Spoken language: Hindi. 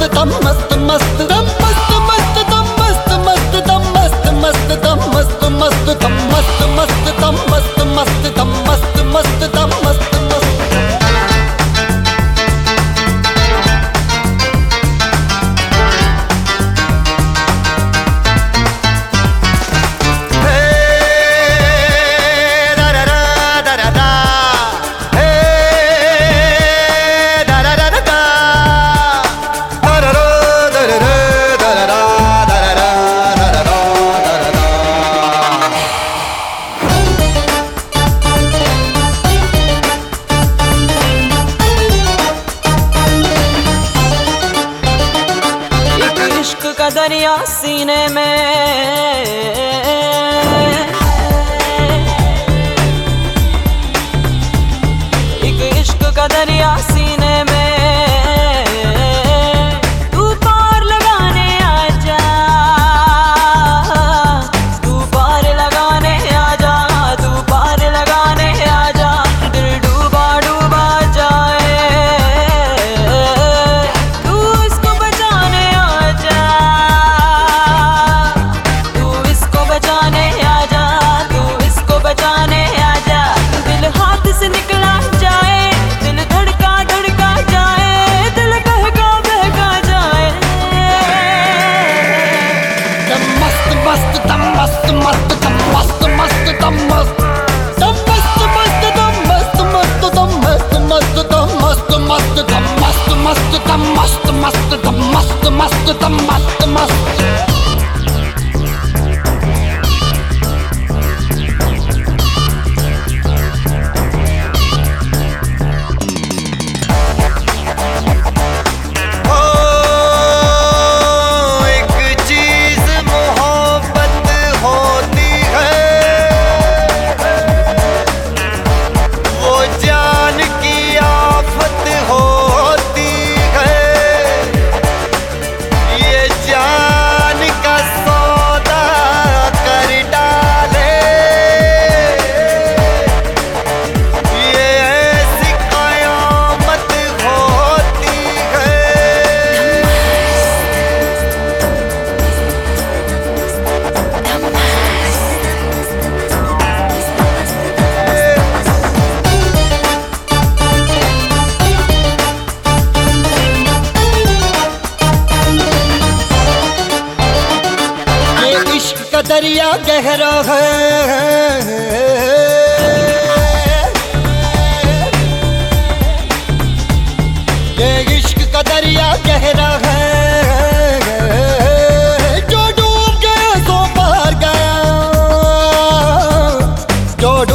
दम मस्त मस्त दम मस्त मस्त दम मस्त मस्त दम मस्त मस्त दम मस्त मस्त दम मस्त मस्त दम मस्त मस्त दम मस्त मस्त दम मस्त मस्त। का दरिया सीने में, एक इश्क का दरिया सीने में, तू पार लगाने आजा, तू पार लगाने आजा, तू पार लगाने आजा, दिल डूबा डूबा जाए, तू इसको बचाने आजा, तू इसको बचाने आजा, तू इसको बचाने आजा। दिल हाथ से निकला जाए, दिल धड़का धड़का जाए, दिल बहका बहका जाए। दम मस्त मस्त दम मस्त मस्त दम मस्त मस्त दम मस्त दम मस्त मस्त दम मस्त मस्त दम मस्त मस्त दम मस्त मस्त दम मस्त मस्त दम मस्त मस्त दम मस्त मस्त दम मस्त मस्त। दरिया गहरा है, ये इश्क का दरिया गहरा है, जो डूब गया सो पार गया, जो